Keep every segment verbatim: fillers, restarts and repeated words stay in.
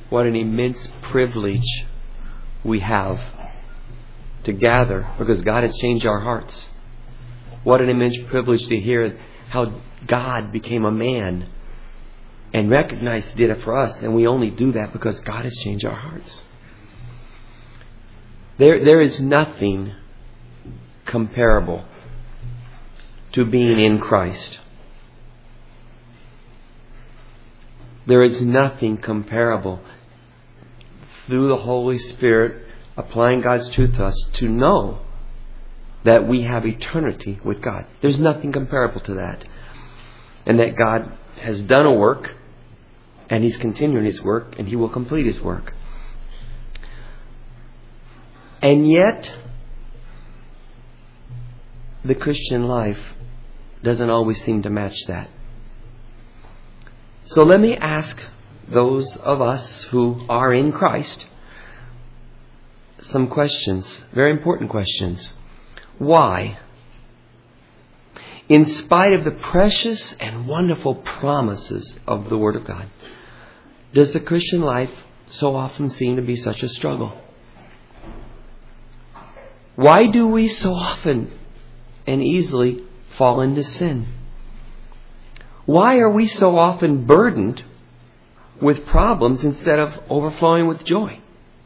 what an immense privilege we have to gather because God has changed our hearts. What an immense privilege to hear how God became a man and recognized He did it for us. And we only do that because God has changed our hearts. There, there is nothing comparable to being in Christ. There is nothing comparable through the Holy Spirit applying God's truth to us to know that we have eternity with God. There's nothing comparable to that. And that God has done a work and He's continuing His work and He will complete His work. And yet, the Christian life doesn't always seem to match that. So let me ask those of us who are in Christ some questions, very important questions. Why? In spite of the precious and wonderful promises of the Word of God, does the Christian life so often seem to be such a struggle? Why do we so often and easily fall into sin? Why are we so often burdened with problems instead of overflowing with joy?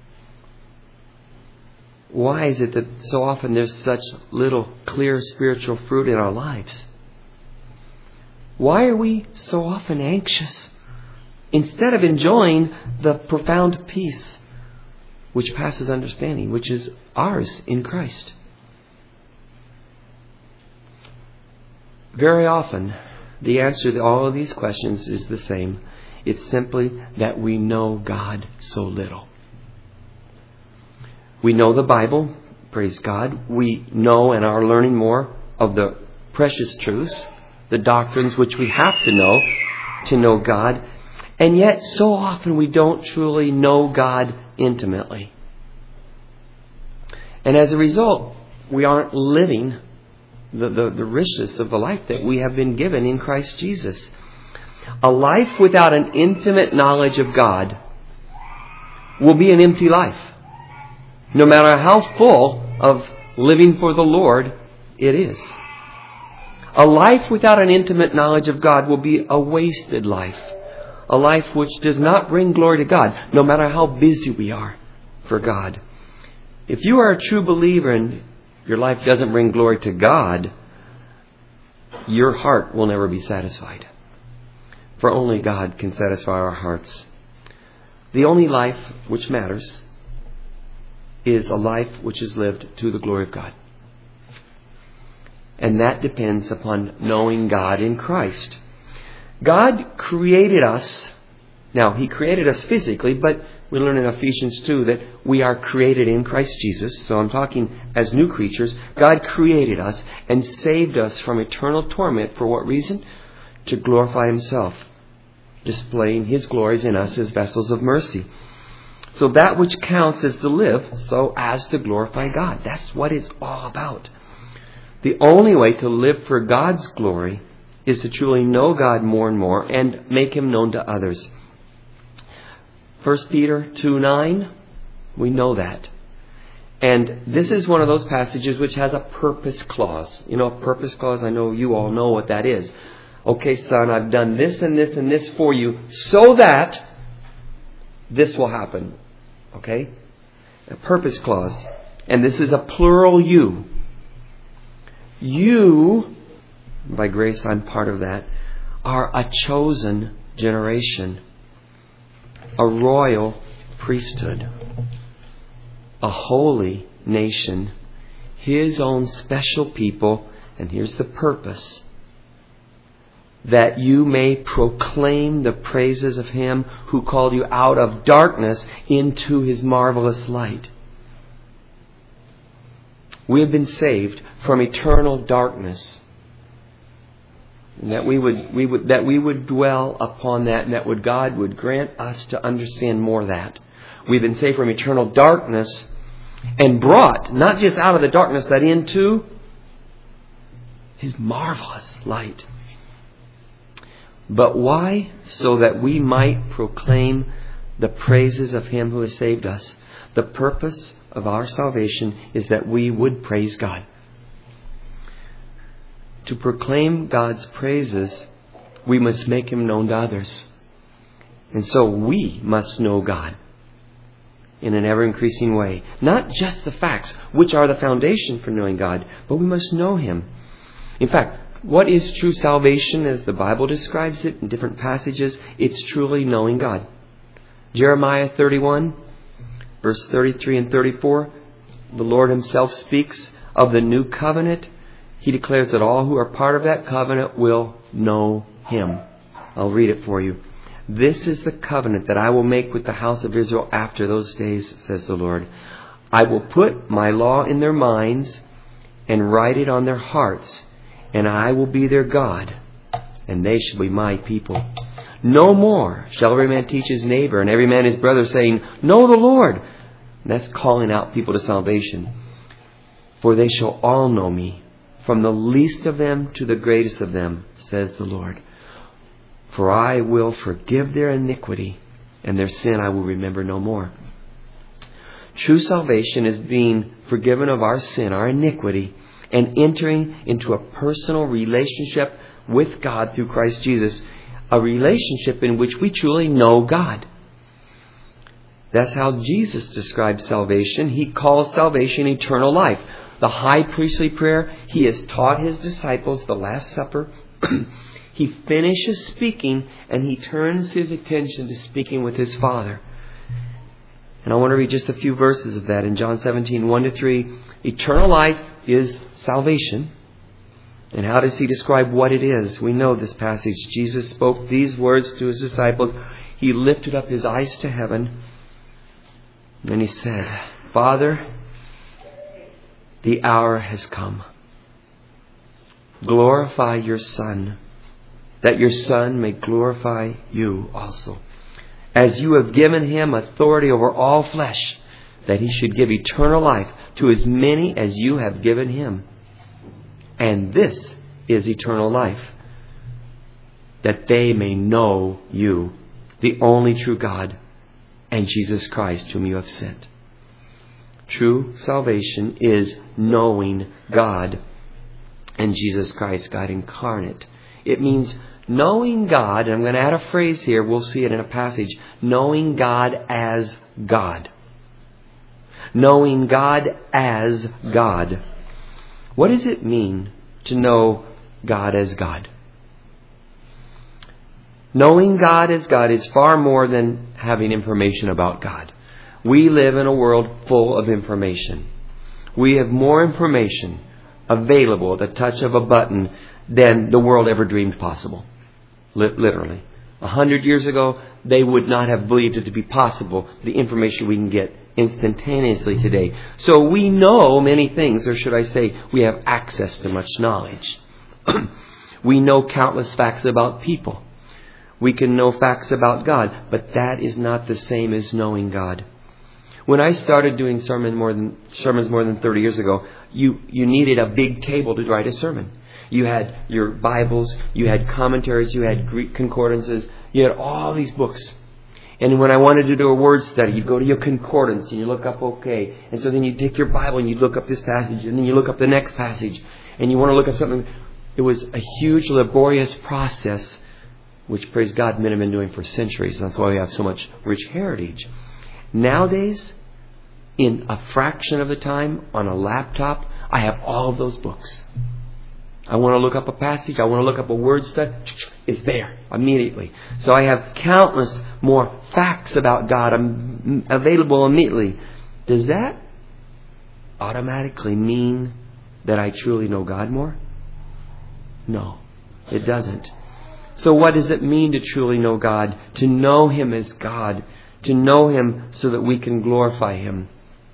Why is it that so often there's such little clear spiritual fruit in our lives? Why are we so often anxious instead of enjoying the profound peace which passes understanding, which is ours in Christ? Very often, the answer to all of these questions is the same. It's simply that we know God so little. We know the Bible, praise God. We know and are learning more of the precious truths, the doctrines which we have to know to know God. And yet, so often we don't truly know God intimately. And as a result, we aren't living the, the, the richness of the life that we have been given in Christ Jesus. A life without an intimate knowledge of God will be an empty life. No matter how full of living for the Lord it is. A life without an intimate knowledge of God will be a wasted life. A life which does not bring glory to God, no matter how busy we are for God. If you are a true believer and your life doesn't bring glory to God, your heart will never be satisfied. For only God can satisfy our hearts. The only life which matters is a life which is lived to the glory of God. And that depends upon knowing God in Christ. God created us. Now, He created us physically, but we learn in Ephesians two that we are created in Christ Jesus. So I'm talking as new creatures. God created us and saved us from eternal torment. For what reason? To glorify Himself, displaying His glories in us as vessels of mercy. So that which counts is to live so as to glorify God. That's what it's all about. The only way to live for God's glory is to truly know God more and more and make Him known to others. First Peter two nine, we know that. And this is one of those passages which has a purpose clause. You know, a purpose clause, I know you all know what that is. Okay, son, I've done this and this and this for you so that this will happen. Okay? A purpose clause. And this is a plural you. You, by grace I'm part of that, are a chosen generation. A royal priesthood. A holy nation. His own special people. And here's the purpose. That you may proclaim the praises of Him who called you out of darkness into His marvelous light. We have been saved from eternal darkness. And that we would, we would, that we would dwell upon that, and that would God would grant us to understand more of that. We've been saved from eternal darkness and brought, not just out of the darkness, but into His marvelous light. But why? So that we might proclaim the praises of Him who has saved us. The purpose of our salvation is that we would praise God. To proclaim God's praises, we must make Him known to others. And so we must know God in an ever-increasing way. Not just the facts, which are the foundation for knowing God, but we must know Him. In fact, what is true salvation as the Bible describes it in different passages? It's truly knowing God. Jeremiah thirty-one, verse thirty-three and thirty-four, the Lord Himself speaks of the new covenant. He declares that all who are part of that covenant will know Him. I'll read it for you. This is the covenant that I will make with the house of Israel after those days, says the Lord. I will put my law in their minds and write it on their hearts, and I will be their God, and they shall be my people. No more shall every man teach his neighbor and every man his brother, saying, Know the Lord. And that's calling out people to salvation. For they shall all know me, from the least of them to the greatest of them, says the Lord. For I will forgive their iniquity, and their sin I will remember no more. True salvation is being forgiven of our sin, our iniquity, and entering into a personal relationship with God through Christ Jesus. A relationship in which we truly know God. That's how Jesus describes salvation. He calls salvation eternal life. The high priestly prayer, He has taught His disciples the Last Supper. He finishes speaking and He turns His attention to speaking with His Father. And I want to read just a few verses of that in John seventeen, one to three. Eternal life is salvation. And how does He describe what it is? We know this passage. Jesus spoke these words to His disciples. He lifted up His eyes to heaven and He said, Father, the hour has come. Glorify your Son, that your Son may glorify you also. As you have given Him authority over all flesh, that He should give eternal life to as many as you have given Him. And this is eternal life, that they may know you, the only true God, and Jesus Christ, whom you have sent. True salvation is knowing God and Jesus Christ, God incarnate. It means knowing God, and I'm going to add a phrase here, we'll see it in a passage, knowing God as God. Knowing God as God. What does it mean to know God as God? Knowing God as God is far more than having information about God. We live in a world full of information. We have more information available at the touch of a button than the world ever dreamed possible. Literally. A hundred years ago, they would not have believed it to be possible, the information we can get instantaneously today. So we know many things, or should I say, we have access to much knowledge. We know countless facts about people. We can know facts about God, but that is not the same as knowing God. When I started doing sermon more than, sermons more than thirty years ago, you, you needed a big table to write a sermon. You had your Bibles, you had commentaries, you had Greek concordances, you had all these books. And when I wanted to do a word study, you'd go to your concordance and you look up okay. And so then you take your Bible and you look up this passage and then you look up the next passage. And you want to look up something. It was a huge, laborious process, which, praise God, men have been doing for centuries. That's why we have so much rich heritage. Nowadays, in a fraction of the time, on a laptop, I have all of those books. I want to look up a passage. I want to look up a word study. It's there immediately. So I have countless more facts about God available immediately. Does that automatically mean that I truly know God more? No, it doesn't. So what does it mean to truly know God? To know Him as God. To know Him so that we can glorify Him.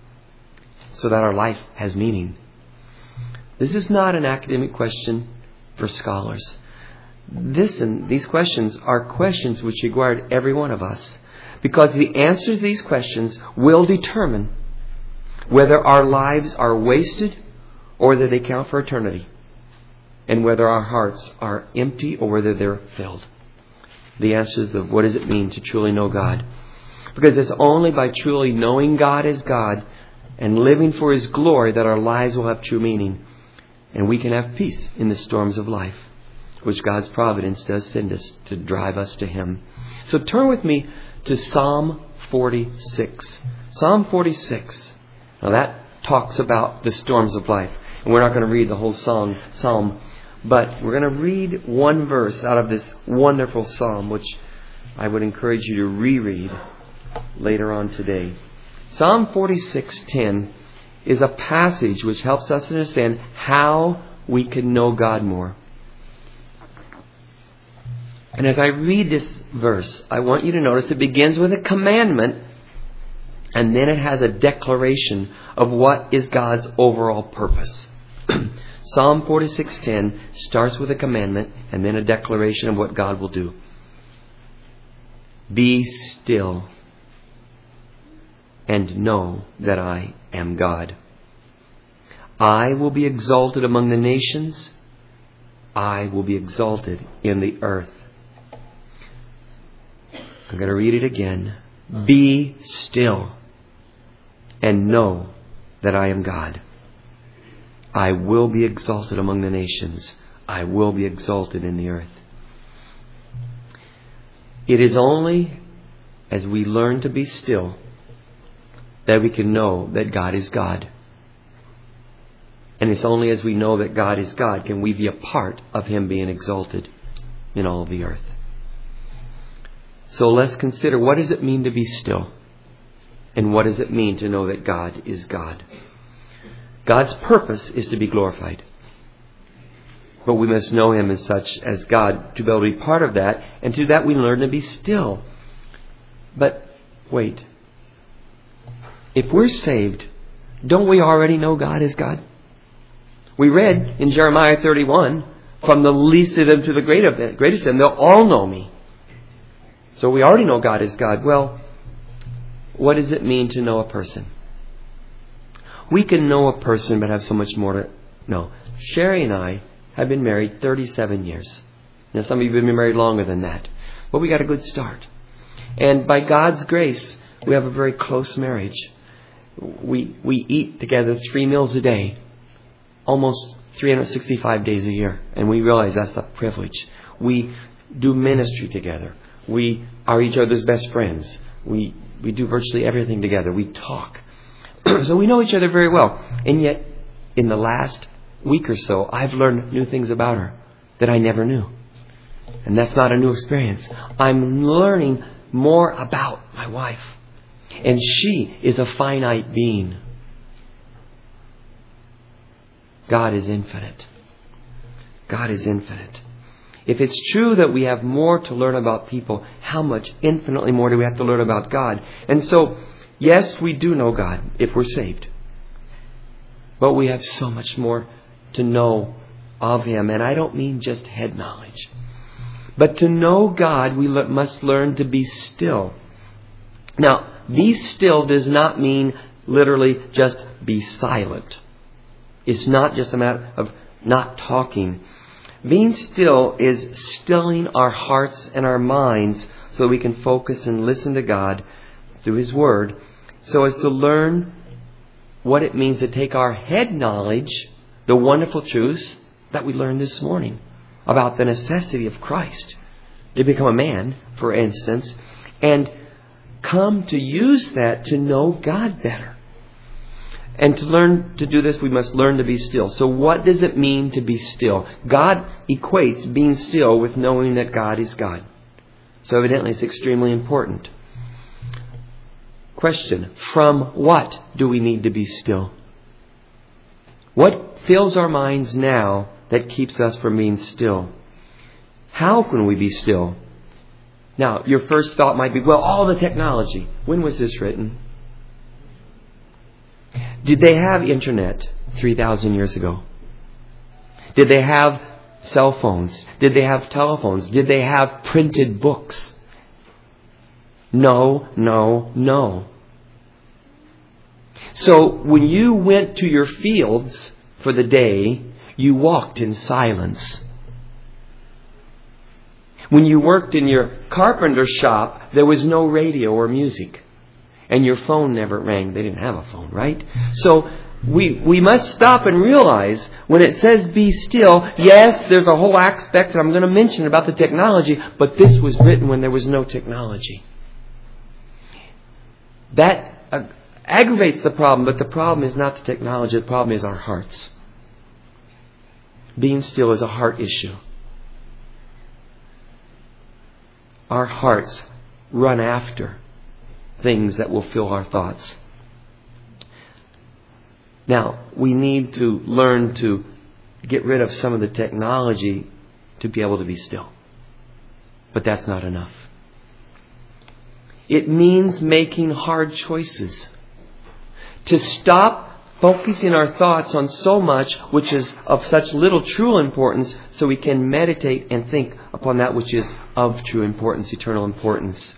So that our life has meaning. This is not an academic question for scholars. This and these questions are questions which require every one of us. Because the answers to these questions will determine whether our lives are wasted or whether they count for eternity. And whether our hearts are empty or whether they're filled. The answer is the, what does it mean to truly know God? Because it's only by truly knowing God as God and living for His glory that our lives will have true meaning. And we can have peace in the storms of life, which God's providence does send us to drive us to Him. So turn with me to Psalm forty-six. Psalm forty-six. Now that talks about the storms of life. And we're not going to read the whole song, psalm, but we're going to read one verse out of this wonderful psalm, which I would encourage you to reread later on today. Psalm forty-six ten is a passage which helps us understand how we can know God more. And as I read this verse, I want you to notice it begins with a commandment, and then it has a declaration of what is God's overall purpose. Psalm forty-six ten starts with a commandment and then a declaration of what God will do. Be still and know that I am God. I will be exalted among the nations. I will be exalted in the earth. I'm going to read it again. Be still and know that I am God. I will be exalted among the nations. I will be exalted in the earth. It is only as we learn to be still that we can know that God is God. And it's only as we know that God is God can we be a part of Him being exalted in all the earth. So let's consider, what does it mean to be still? And what does it mean to know that God is God? God's purpose is to be glorified. But we must know Him as such as God to be able to be part of that. And to that we learn to be still. But wait. If we're saved, don't we already know God as God? We read in Jeremiah thirty-one, from the least of them to the greatest of them, they'll all know me. So we already know God as God. Well, what does it mean to know a person? We can know a person but have so much more to know. Sherry and I have been married thirty-seven years. Now some of you have been married longer than that. But we got a good start. And by God's grace, we have a very close marriage. We we eat together three meals a day, almost three hundred sixty-five days a year. And we realize that's a privilege. We do ministry together. We are each other's best friends. We we do virtually everything together. We talk. So we know each other very well. And yet, in the last week or so, I've learned new things about her that I never knew. And that's not a new experience. I'm learning more about my wife. And she is a finite being. God is infinite. God is infinite. If it's true that we have more to learn about people, how much infinitely more do we have to learn about God? And so, yes, we do know God if we're saved. But we have so much more to know of Him. And I don't mean just head knowledge. But to know God, we must learn to be still. Now, be still does not mean literally just be silent. It's not just a matter of not talking. Being still is stilling our hearts and our minds so that we can focus and listen to God through His Word, so as to learn what it means to take our head knowledge, the wonderful truths that we learned this morning about the necessity of Christ to become a man, for instance, and come to use that to know God better. And to learn to do this, we must learn to be still. So what does it mean to be still? God equates being still with knowing that God is God. So evidently it's extremely important. Question: from what do we need to be still? What fills our minds now that keeps us from being still? How can we be still? Now, your first thought might be, well, all the technology. When was this written? Did they have internet three thousand years ago? Did they have cell phones? Did they have telephones? Did they have printed books? No, no, no. So when you went to your fields for the day, you walked in silence. When you worked in your carpenter shop, there was no radio or music. And your phone never rang. They didn't have a phone, right? So we we must stop and realize when it says be still, yes, there's a whole aspect that I'm going to mention about the technology, but this was written when there was no technology. That uh, aggravates the problem, but the problem is not the technology. The problem is our hearts. Being still is a heart issue. Our hearts run after things that will fill our thoughts. Now, we need to learn to get rid of some of the technology to be able to be still. But that's not enough. It means making hard choices. To stop focusing our thoughts on so much which is of such little true importance, so we can meditate and think upon that which is of true importance, eternal importance.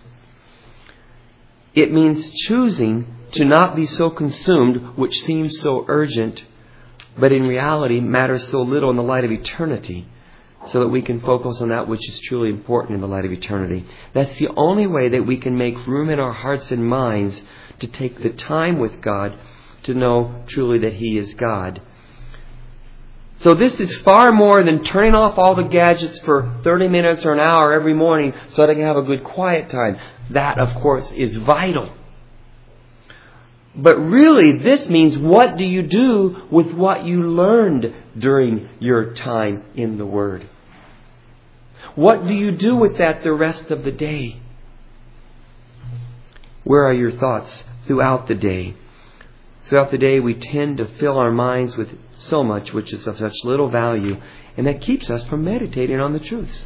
It means choosing to not be so consumed, which seems so urgent, but in reality matters so little in the light of eternity, so that we can focus on that which is truly important in the light of eternity. That's the only way that we can make room in our hearts and minds to take the time with God to know truly that He is God. So this is far more than turning off all the gadgets for thirty minutes or an hour every morning so that I can have a good quiet time. That, of course, is vital. But really, this means, what do you do with what you learned during your time in the Word? What do you do with that the rest of the day? Where are your thoughts throughout the day? Throughout the day, we tend to fill our minds with so much which is of such little value, and that keeps us from meditating on the truths.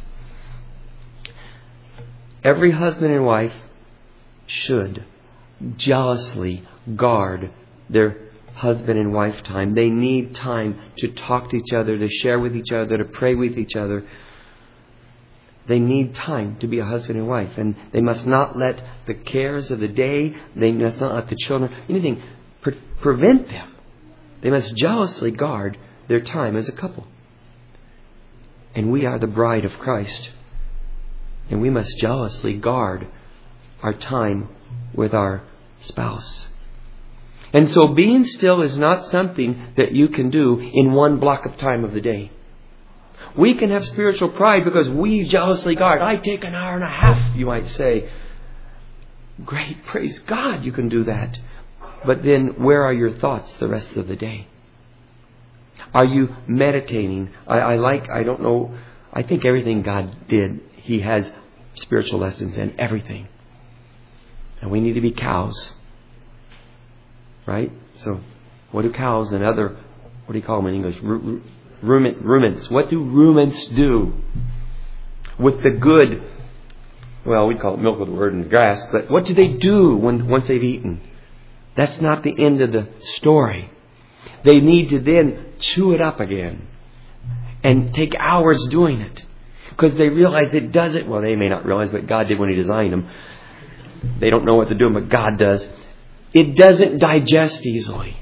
Every husband and wife should jealously guard their husband and wife time. They need time to talk to each other, to share with each other, to pray with each other. They need time to be a husband and wife, and they must not let the cares of the day, they must not let the children, anything pre- prevent them. They must jealously guard their time as a couple. And we are the bride of Christ. And we must jealously guard our time with our spouse. And so being still is not something that you can do in one block of time of the day. We can have spiritual pride because we jealously guard. I take an hour and a half, you might say. Great, praise God, you can do that. But then where are your thoughts the rest of the day? Are you meditating? I, I like, I don't know, I think everything God did, He has spiritual lessons in everything. And we need to be cows. Right? So, what do cows and other, what do you call them in English? Ru- rumin, ruminants. What do ruminants do with the good, well, we call it milk with the word and grass, but what do they do when once they've eaten? That's not the end of the story. They need to then chew it up again and take hours doing it because they realize it doesn't, well, they may not realize, but God did when He designed them. They don't know what they're doing, but God does. It doesn't digest easily.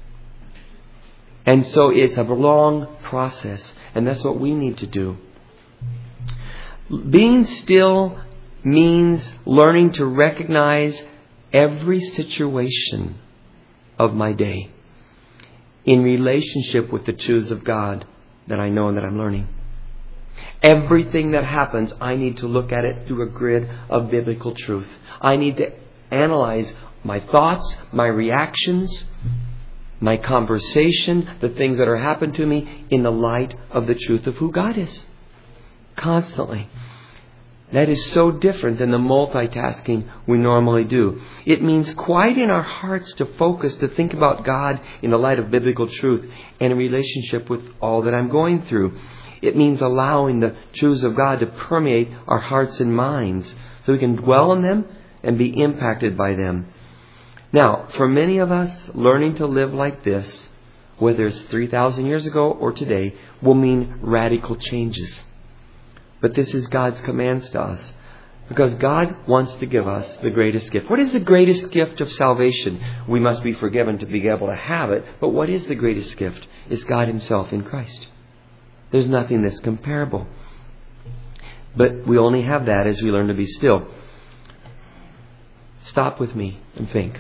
And so it's a long process. And that's what we need to do. Being still means learning to recognize every situation of my day in relationship with the truths of God that I know and that I'm learning. Everything that happens, I need to look at it through a grid of biblical truth. I need to analyze my thoughts, my reactions, my conversation, the things that are happening to me in the light of the truth of who God is. Constantly. That is so different than the multitasking we normally do. It means quieting our hearts to focus, to think about God in the light of biblical truth and in relationship with all that I'm going through. It means allowing the truths of God to permeate our hearts and minds so we can dwell on them and be impacted by them. Now, for many of us, learning to live like this, whether it's three thousand years ago or today, will mean radical changes. But this is God's commands to us. Because God wants to give us the greatest gift. What is the greatest gift of salvation? We must be forgiven to be able to have it. But what is the greatest gift? It's God Himself in Christ. There's nothing that's comparable. But we only have that as we learn to be still. stop with me and think.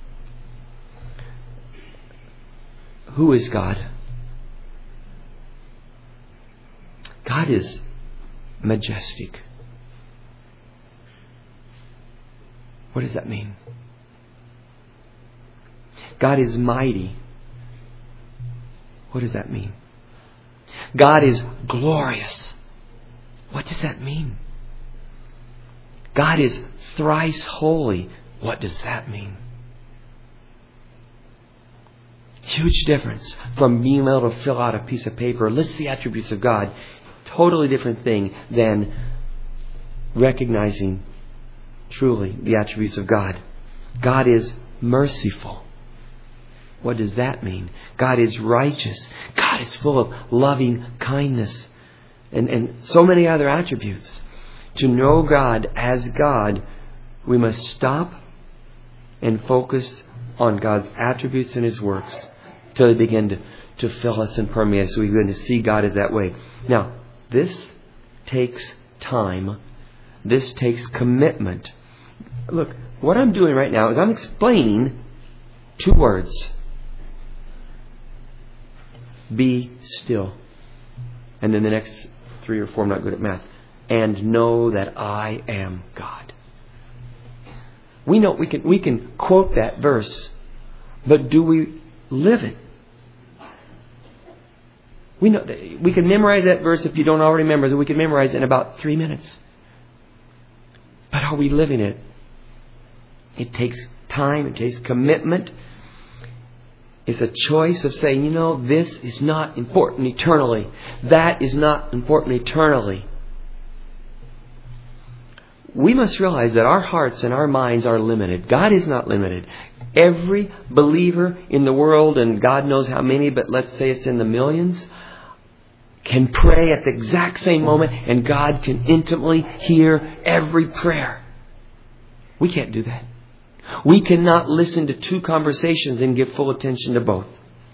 Who is God? God is majestic. What does that mean? God is mighty. What does that mean? God is glorious. What does that mean? God is thrice holy. What does that mean? Huge difference from being able to fill out a piece of paper, list the attributes of God. Totally different thing than recognizing truly the attributes of God. God is merciful. What does that mean? God is righteous. God is full of loving kindness and, and so many other attributes. To know God as God, we must stop and focus on God's attributes and His works till they begin to, to fill us and permeate us. So we begin to see God as that way. Now, this takes time. This takes commitment. Look, what I'm doing right now is I'm explaining two words. Be still. And then the next three or four, I'm not good at math. And know that I am God. We know we can we can quote that verse, but do we live it? We know we can memorize that verse if you don't already memorize it. We can memorize it in about three minutes. But are we living it? It takes time. It takes commitment. It's a choice of saying, you know, this is not important eternally. That is not important eternally. We must realize that our hearts and our minds are limited. God is not limited. Every believer in the world, and God knows how many, but let's say it's in the millions, can pray at the exact same moment, and God can intimately hear every prayer. We can't do that. We cannot listen to two conversations and give full attention to both.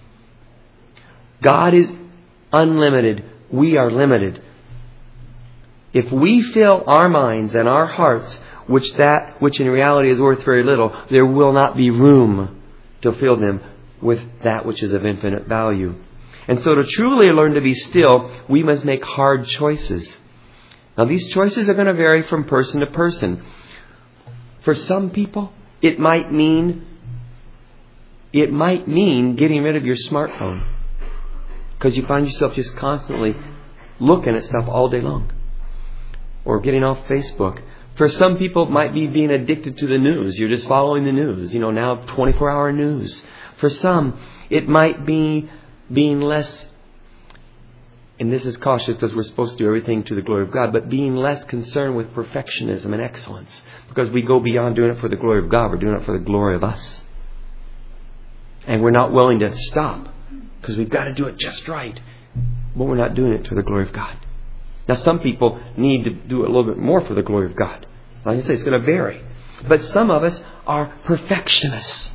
God is unlimited. We are limited. If we fill our minds and our hearts, which that which in reality is worth very little, there will not be room to fill them with that which is of infinite value. And so to truly learn to be still, we must make hard choices. Now these choices are going to vary from person to person. For some people, it might mean it might mean getting rid of your smartphone, because you find yourself just constantly looking at stuff all day long. Or getting off Facebook. For some people, it might be being addicted to the news. You're just following the news. You know, now twenty-four hour news. For some, it might be being less, and this is cautious because we're supposed to do everything to the glory of God, but being less concerned with perfectionism and excellence. Because we go beyond doing it for the glory of God. We're doing it for the glory of us. And we're not willing to stop because we've got to do it just right. But we're not doing it to the glory of God. Now, some people need to do it a little bit more for the glory of God. Like I say, it's going to vary. But some of us are perfectionists.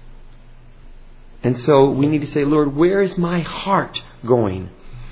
And so we need to say, Lord, where is my heart going?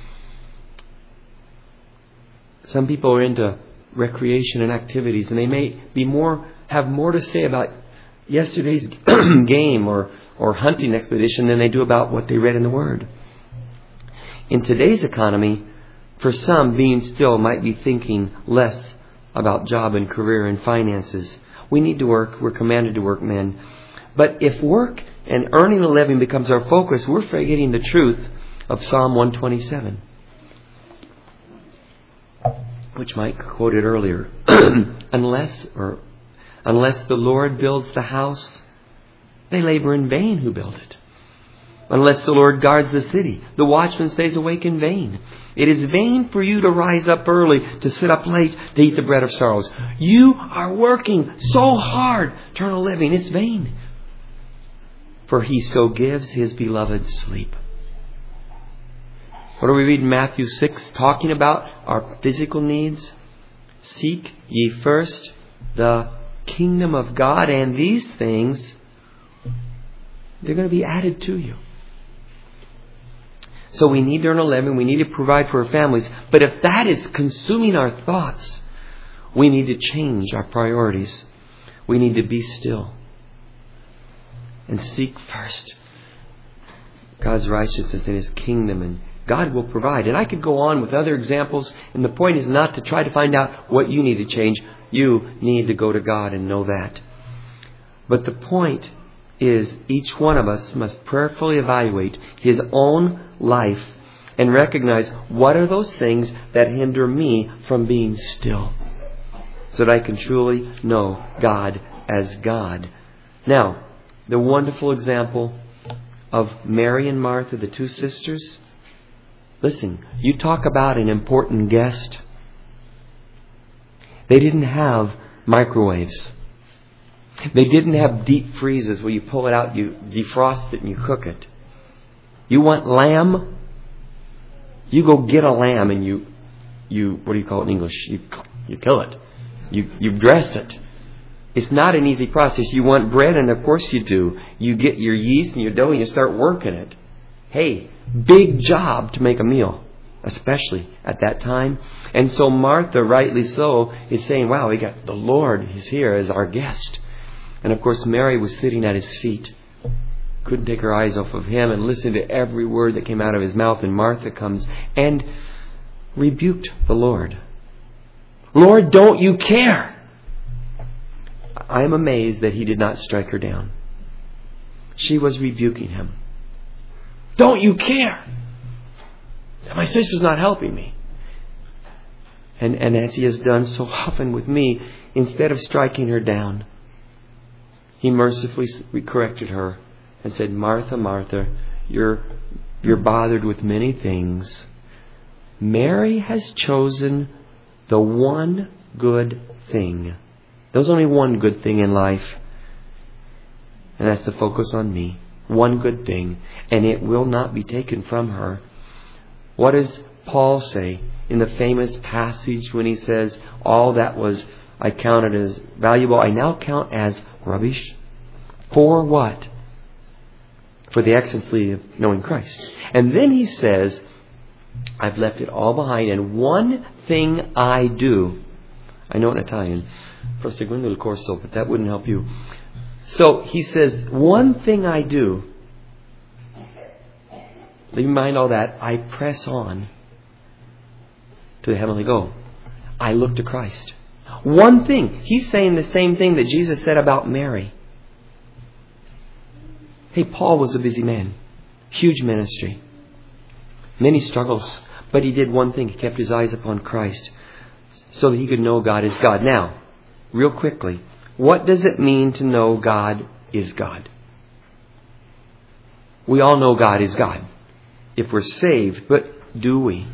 Some people are into recreation and activities, and they may be more have more to say about yesterday's game or, or hunting expedition than they do about what they read in the Word. In today's economy, for some, being still might be thinking less about job and career and finances. We need to work. We're commanded to work, men. But if work and earning a living becomes our focus, we're forgetting the truth of Psalm one twenty-seven, which Mike quoted earlier. unless or unless the Lord builds the house, they labor in vain who build it. Unless the Lord guards the city, the watchman stays awake in vain. It is vain for you to rise up early, to sit up late, to eat the bread of sorrows. You are working so hard to earn a living. It's vain. For He so gives His beloved sleep. What do we read in Matthew six, talking about our physical needs? Seek ye first the kingdom of God, and these things, they're going to be added to you. So we need to earn a living. We need to provide for our families. But if that is consuming our thoughts, we need to change our priorities. We need to be still and seek first God's righteousness and His kingdom, and God will provide. And I could go on with other examples, and the point is not to try to find out what you need to change. You need to go to God and know that. But the point is, each one of us must prayerfully evaluate his own life and recognize what are those things that hinder me from being still, so that I can truly know God as God. Now, the wonderful example of Mary and Martha, the two sisters. Listen, you talk about an important guest. They didn't have microwaves. They didn't have deep freezes where you pull it out, you defrost it, and you cook it. You want lamb? You go get a lamb and you, you what do you call it in English? You, you kill it. You, you dress it. It's not an easy process. You want bread, and of course you do. You get your yeast and your dough and you start working it. Hey, big job to make a meal, especially at that time. And so Martha, rightly so, is saying, wow, we got the Lord is here as our guest. And of course Mary was sitting at His feet. Couldn't take her eyes off of Him and listen to every word that came out of His mouth. And Martha comes and rebuked the Lord. Lord, don't you care? I am amazed that He did not strike her down. She was rebuking Him. Don't you care? My sister's not helping me. And, and as He has done so often with me, instead of striking her down, He mercifully corrected her and said, Martha, Martha, you're, you're bothered with many things. Mary has chosen the one good thing. There's only one good thing in life, and that's to focus on me. One good thing, and it will not be taken from her. What does Paul say in the famous passage when he says, all that was I counted as valuable, I now count as rubbish? For what? For the excellency of knowing Christ. And then he says, I've left it all behind, and one thing I do. I know in Italian, proseguendo il corso, but that wouldn't help you. So he says, one thing I do, leave in mind all that, I press on to the heavenly goal. I look to Christ. One thing. He's saying the same thing that Jesus said about Mary. Hey, Paul was a busy man. Huge ministry. Many struggles. But he did one thing. He kept his eyes upon Christ so that he could know God is God. Now, real quickly, what does it mean to know God is God? We all know God is God if we're saved, but do we?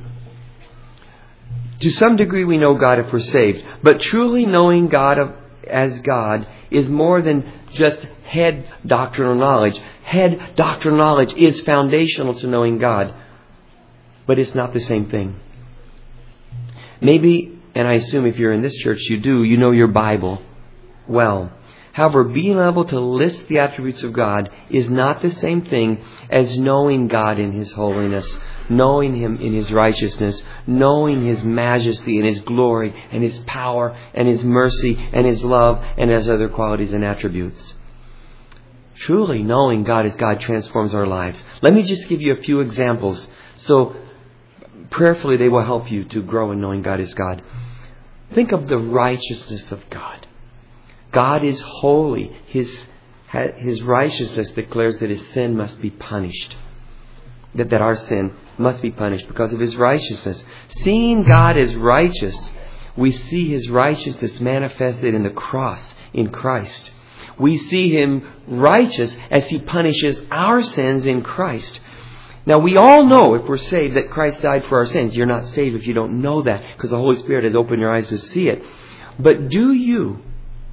To some degree we know God if we're saved, but truly knowing God as God is more than just head doctrinal knowledge. Head doctrinal knowledge is foundational to knowing God, but it's not the same thing. Maybe, and I assume if you're in this church you do, you know your Bible well. However, being able to list the attributes of God is not the same thing as knowing God in His holiness, knowing Him in His righteousness, knowing His majesty and His glory and His power and His mercy and His love and His other qualities and attributes. Truly knowing God as God transforms our lives. Let me just give you a few examples. So prayerfully they will help you to grow in knowing God as God. Think of the righteousness of God. God is holy. His, His righteousness declares that His sin must be punished. That, that our sin must be punished because of His righteousness. Seeing God as righteous, we see His righteousness manifested in the cross in Christ. We see Him righteous as He punishes our sins in Christ. Now we all know if we're saved that Christ died for our sins. You're not saved if you don't know that because the Holy Spirit has opened your eyes to see it. But do you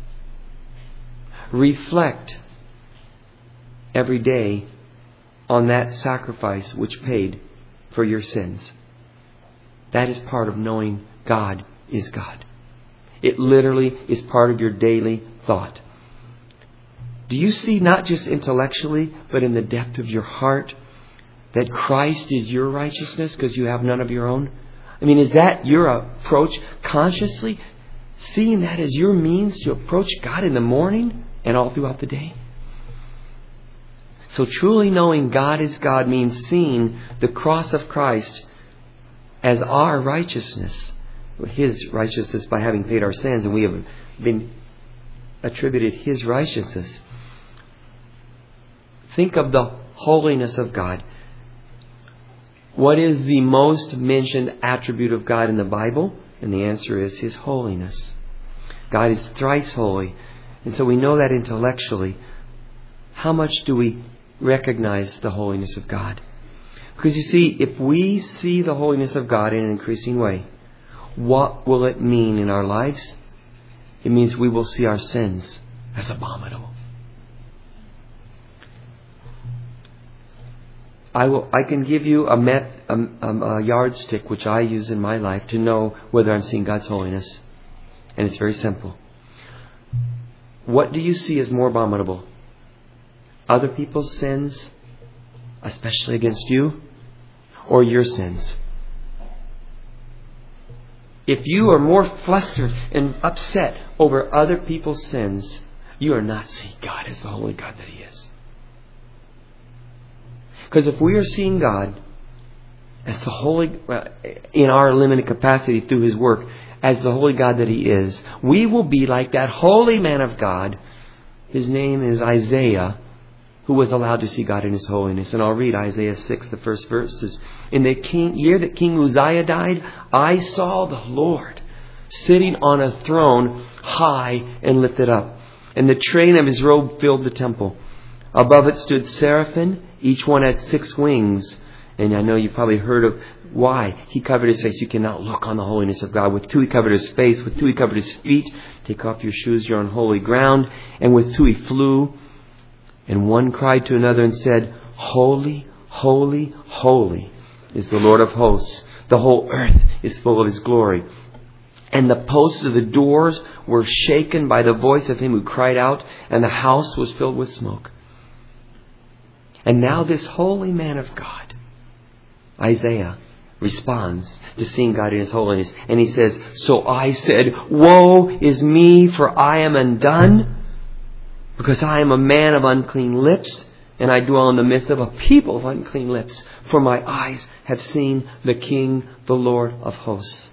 reflect every day on that sacrifice which paid for your sins? That is part of knowing God is God. It literally is part of your daily thought. Do you see not just intellectually, but in the depth of your heart that Christ is your righteousness because you have none of your own? I mean, is that your approach consciously? seeing that as your means to approach God in the morning and all throughout the day? So truly knowing God is God means seeing the cross of Christ as our righteousness. His righteousness by having paid our sins, and we have been attributed His righteousness. Think of the holiness of God. What is the most mentioned attribute of God in the Bible? And the answer is His holiness. God is thrice holy. And so we know that intellectually. How much do we recognize the holiness of God? Because you see, if we see the holiness of God in an increasing way, what will it mean in our lives? It means we will see our sins as abominable. I will. I can give you a, met, a, a yardstick which I use in my life to know whether I'm seeing God's holiness. And it's very simple. What do you see as more abominable? Other people's sins, especially against you, or your sins? If you are more flustered and upset over other people's sins, you are not seeing God as the holy God that He is. Because if we are seeing God as the holy, in our limited capacity through His work, as the holy God that He is, we will be like that holy man of God. His name is Isaiah, who was allowed to see God in His holiness. And I'll read Isaiah six, the first verses. In the king, year that King Uzziah died, I saw the Lord sitting on a throne high and lifted up, and the train of His robe filled the temple. Above it stood seraphim. Each one had six wings. And I know you've probably heard of why. He covered His face. You cannot look on the holiness of God. With two He covered His face. With two He covered His feet. Take off your shoes, you're on holy ground. And with two He flew. And one cried to another and said, Holy, holy, holy is the Lord of hosts. The whole earth is full of His glory. And the posts of the doors were shaken by the voice of Him who cried out, and the house was filled with smoke. And now this holy man of God, Isaiah, responds to seeing God in His holiness. And he says, So I said, Woe is me, for I am undone, because I am a man of unclean lips, and I dwell in the midst of a people of unclean lips. For my eyes have seen the King, the Lord of hosts.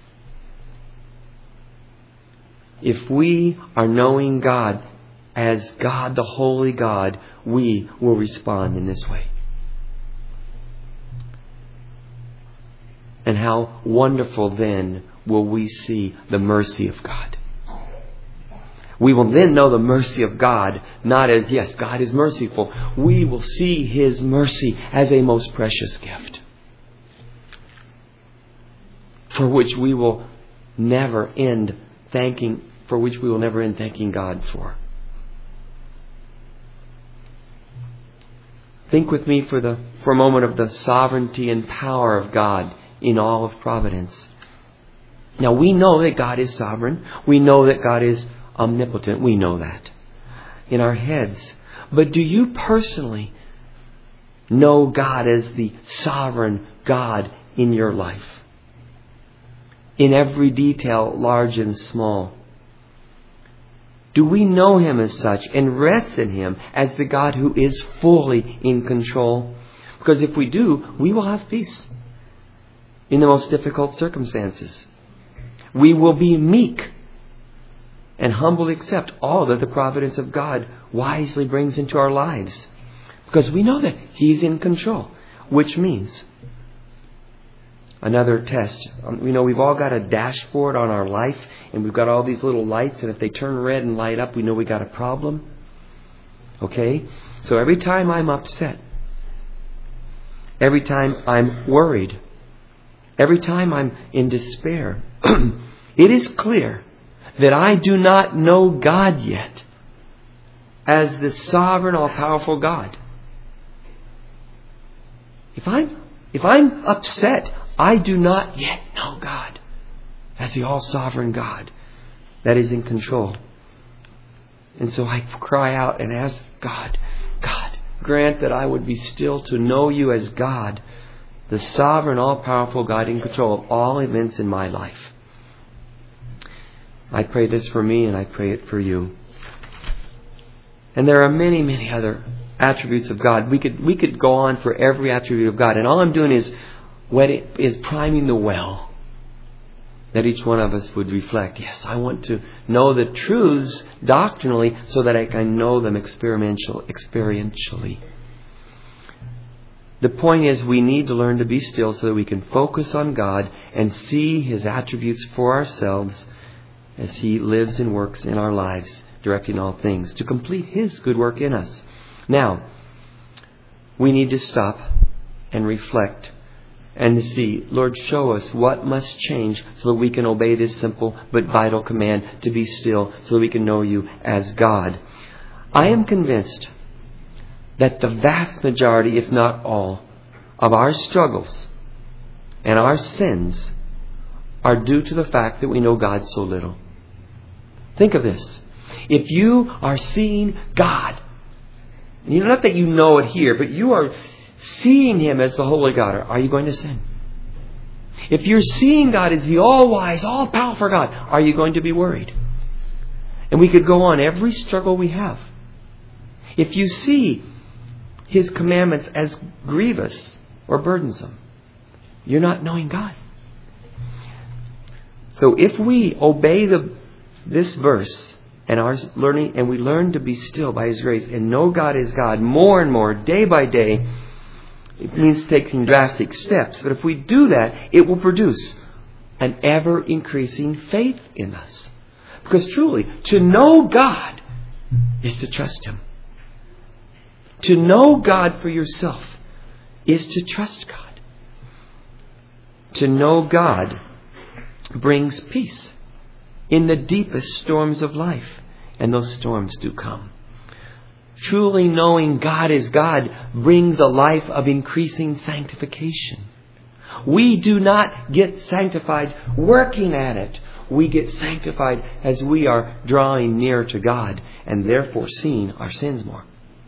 If we are knowing God as God, the holy God, we will respond in this way. And how wonderful then will we see the mercy of God. We will then know the mercy of God, not as, yes, God is merciful. We will see His mercy as a most precious gift, for which we will never end thanking, for which we will never end thanking God for. Think with me for the for a moment of the sovereignty and power of God in all of providence. Now we know that God is sovereign. We know that God is omnipotent. We know that in our heads. But do you personally know God as the sovereign God in your life? In every detail, large and small. Do we know Him as such and rest in Him as the God who is fully in control? Because if we do, we will have peace in the most difficult circumstances. We will be meek and humbly accept all that the providence of God wisely brings into our lives. Because we know that He's in control. Which means, another test. We know we've all got a dashboard on our life, and we've got all these little lights, and if they turn red and light up, we know we got a problem. Okay? So every time I'm upset, every time I'm worried, every time I'm in despair, it is clear that I do not know God yet as the sovereign, all-powerful God. If I'm, if I'm upset, I do not yet know God as the all-sovereign God that is in control. And so I cry out and ask God, God, grant that I would be still to know You as God, the sovereign, all-powerful God in control of all events in my life. I pray this for me, and I pray it for you. And there are many, many other attributes of God. We could we could go on for every attribute of God. And all I'm doing is what it is priming the well that each one of us would reflect. Yes, I want to know the truths doctrinally so that I can know them experiential, experientially. The point is we need to learn to be still so that we can focus on God and see His attributes for ourselves as He lives and works in our lives, directing all things to complete His good work in us. Now, we need to stop and reflect and to see, Lord, show us what must change so that we can obey this simple but vital command to be still so that we can know You as God. I am convinced that the vast majority, if not all, of our struggles and our sins are due to the fact that we know God so little. Think of this. If you are seeing God, you know, not that you know it here, but you are seeing Him as the holy God, are you going to sin? If you're seeing God as the all-wise, all-powerful God, are you going to be worried? And we could go on every struggle we have. If you see His commandments as grievous or burdensome, you're not knowing God. So if we obey the this verse and our learning, and we learn to be still by His grace and know God is God more and more, day by day, it means taking drastic steps. But if we do that, it will produce an ever-increasing faith in us. Because truly, to know God is to trust Him. To know God for yourself is to trust God. To know God brings peace in the deepest storms of life. And those storms do come. Truly knowing God is God brings a life of increasing sanctification. We do not get sanctified working at it. We get sanctified as we are drawing near to God and therefore seeing our sins more.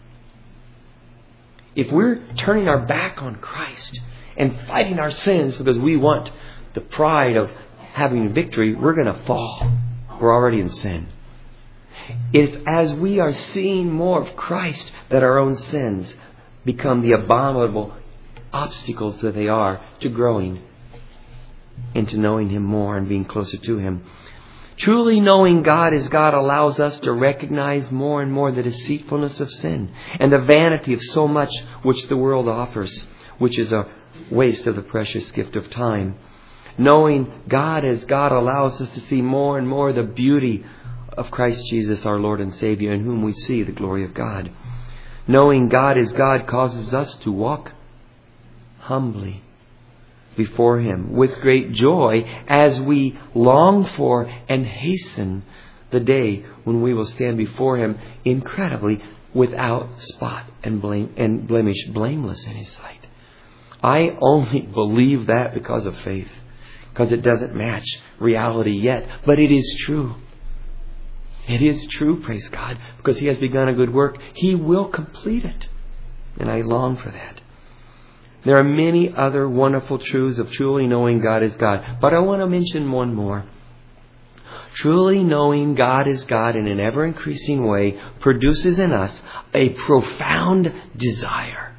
If we're turning our back on Christ and fighting our sins because we want the pride of having victory, we're going to fall. We're already in sin. It's as we are seeing more of Christ that our own sins become the abominable obstacles that they are to growing into knowing Him more and being closer to Him. Truly knowing God as God allows us to recognize more and more the deceitfulness of sin and the vanity of so much which the world offers, which is a waste of the precious gift of time. Knowing God as God allows us to see more and more the beauty of Christ Jesus, our Lord and Savior, in whom we see the glory of God. Knowing God as God causes us to walk humbly before Him with great joy as we long for and hasten the day when we will stand before Him incredibly without spot and blame and blemish, blameless in His sight. I only believe that because of faith, because it doesn't match reality yet, but it is true. It is true, praise God, because He has begun a good work. He will complete it. And I long for that. There are many other wonderful truths of truly knowing God is God. But I want to mention one more. Truly knowing God is God in an ever-increasing way produces in us a profound desire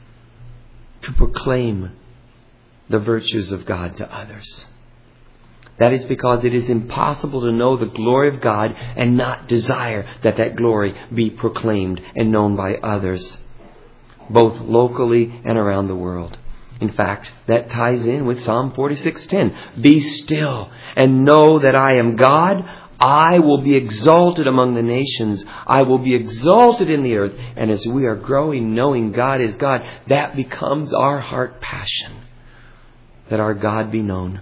to proclaim the virtues of God to others. That is because it is impossible to know the glory of God and not desire that that glory be proclaimed and known by others, both locally and around the world. In fact, that ties in with Psalm forty-six ten. Be still and know that I am God. I will be exalted among the nations. I will be exalted in the earth. And as we are growing, knowing God is God, that becomes our heart passion, that our God be known.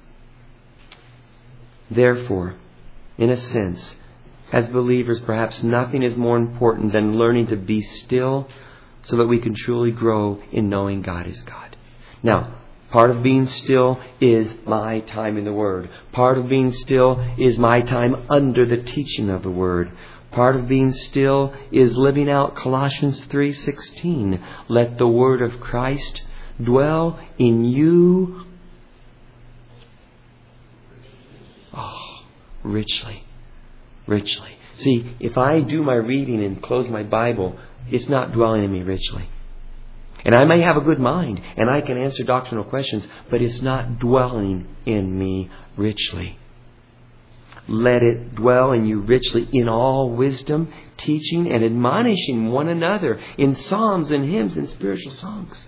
Therefore, in a sense, as believers, perhaps nothing is more important than learning to be still so that we can truly grow in knowing God is God. Now, part of being still is my time in the Word. Part of being still is my time under the teaching of the Word. Part of being still is living out Colossians three sixteen. Let the Word of Christ dwell in you. Oh, richly. Richly. See, if I do my reading and close my Bible, it's not dwelling in me richly. And I may have a good mind, and I can answer doctrinal questions, but it's not dwelling in me richly. Let it dwell in you richly in all wisdom, teaching and admonishing one another in psalms and hymns and spiritual songs.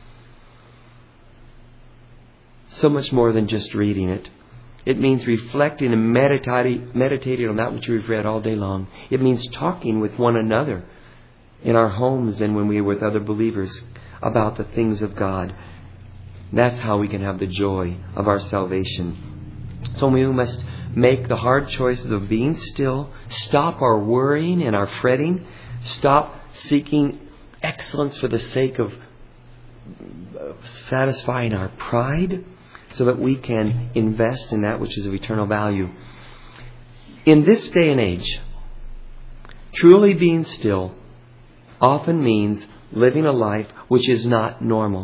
So much more than just reading it. It means reflecting and meditating, meditating on that which we've read all day long. It means talking with one another in our homes and when we are with other believers about the things of God. That's how we can have the joy of our salvation. So we must make the hard choices of being still, stop our worrying and our fretting, stop seeking excellence for the sake of satisfying our pride, so that we can invest in that which is of eternal value. In this day and age, truly being still often means living a life which is not normal.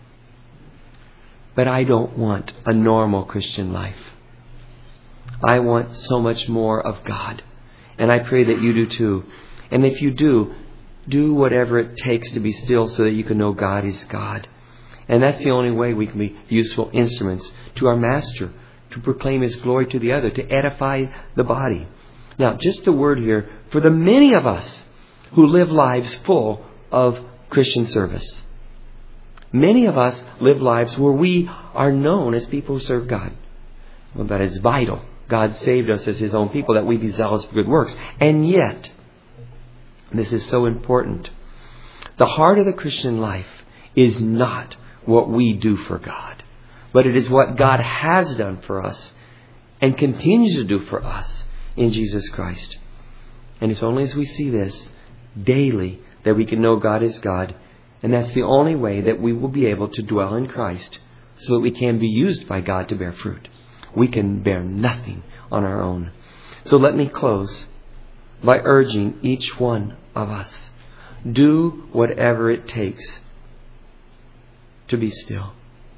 But I don't want a normal Christian life. I want so much more of God. And I pray that you do too. And if you do, do whatever it takes to be still so that you can know God is God. And that's the only way we can be useful instruments to our Master, to proclaim His glory to the other, to edify the body. Now, just a word here for the many of us who live lives full of Christian service. Many of us live lives where we are known as people who serve God. Well, that is vital. God saved us as His own people that we be zealous for good works. And yet, this is so important, the heart of the Christian life is not what we do for God, but it is what God has done for us and continues to do for us in Jesus Christ. And it's only as we see this daily that we can know God is God. And that's the only way that we will be able to dwell in Christ so that we can be used by God to bear fruit. We can bear nothing on our own. So let me close by urging each one of us, do whatever it takes to be still,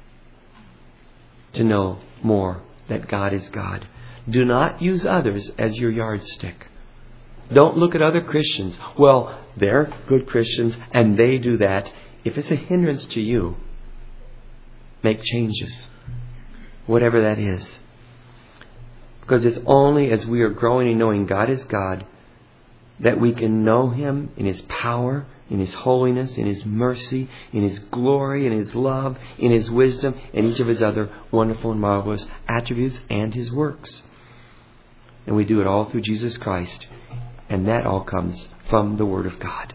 to know more that God is God. Do not use others as your yardstick. Don't look at other Christians. Well, they're good Christians and they do that. If it's a hindrance to you, make changes, whatever that is. Because it's only as we are growing in knowing God is God that we can know Him in His power, in His holiness, in His mercy, in His glory, in His love, in His wisdom, and each of His other wonderful and marvelous attributes and His works. And we do it all through Jesus Christ. And that all comes from the Word of God.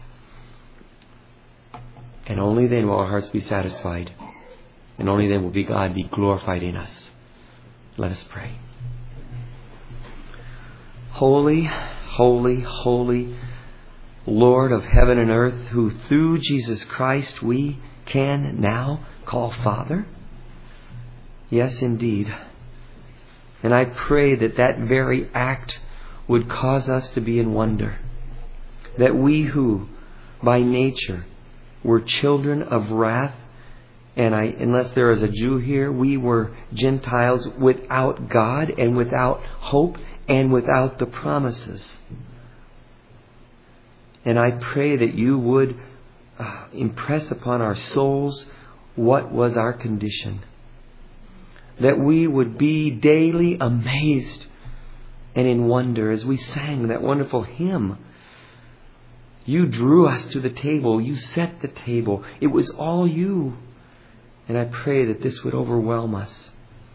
And only then will our hearts be satisfied. And only then will be God be glorified in us. Let us pray. Holy, holy, holy Lord of heaven and earth, who through Jesus Christ we can now call Father. Yes, indeed. And I pray that that very act would cause us to be in wonder. That we who, by nature, were children of wrath, and I, unless there is a Jew here, we were Gentiles without God and without hope and without the promises. And I pray that you would uh, impress upon our souls what was our condition. That we would be daily amazed and in wonder as we sang that wonderful hymn. You drew us to the table. You set the table. It was all you. And I pray that this would overwhelm us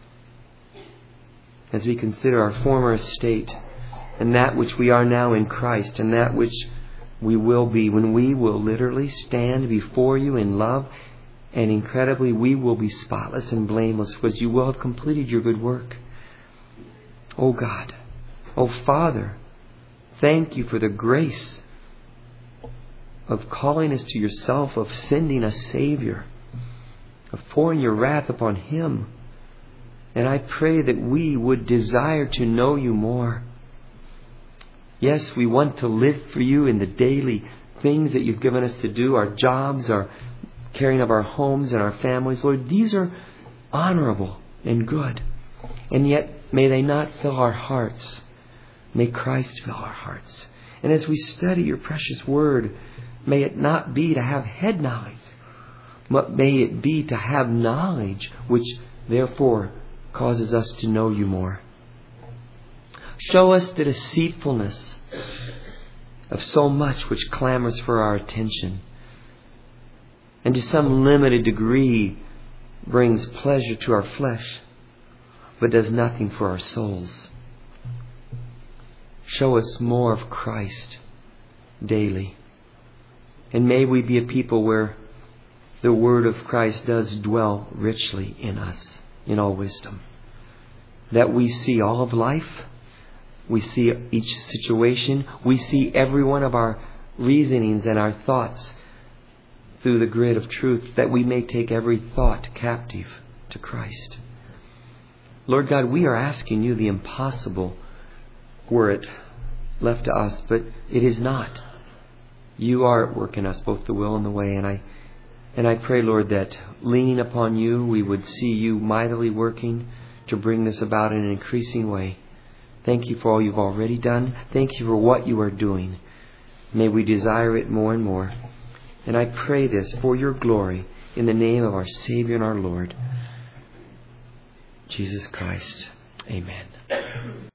as we consider our former estate and that which we are now in Christ and that which we will be when we will literally stand before you in love, and incredibly we will be spotless and blameless because you will have completed your good work. Oh God, oh Father, thank you for the grace of calling us to yourself, of sending a Savior, of pouring your wrath upon Him. And I pray that we would desire to know you more. Yes, we want to live for you in the daily things that you've given us to do, our jobs, our caring of our homes and our families. Lord, these are honorable and good. And yet, may they not fill our hearts. May Christ fill our hearts. And as we study your precious word, may it not be to have head knowledge, but may it be to have knowledge, which therefore causes us to know you more. Show us the deceitfulness of so much which clamors for our attention, and to some limited degree brings pleasure to our flesh, but does nothing for our souls. Show us more of Christ daily. And may we be a people where the word of Christ does dwell richly in us, in all wisdom. That we see all of life, we see each situation, we see every one of our reasonings and our thoughts through the grid of truth, that we may take every thought captive to Christ. Lord God, we are asking you the impossible, were it left to us, but it is not. You are at work in us, both the will and the way, and I and I pray, Lord, that leaning upon you, we would see you mightily working to bring this about in an increasing way. Thank you for all you've already done. Thank you for what you are doing. May we desire it more and more. And I pray this for your glory in the name of our Savior and our Lord, Jesus Christ. Amen.